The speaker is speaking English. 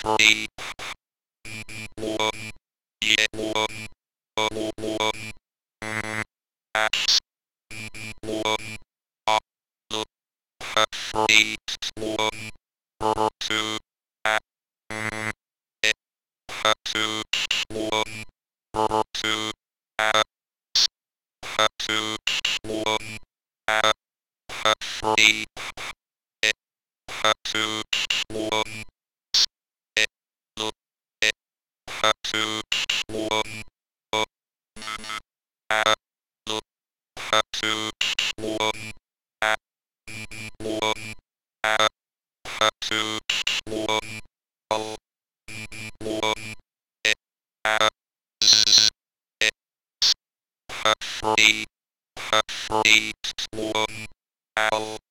free. One, yeah, one, X, one, look, free, one, two, two, one, two, two, one, free, two, one, look, two, one, look, two, one, one, two, one, all, one, free, one, all.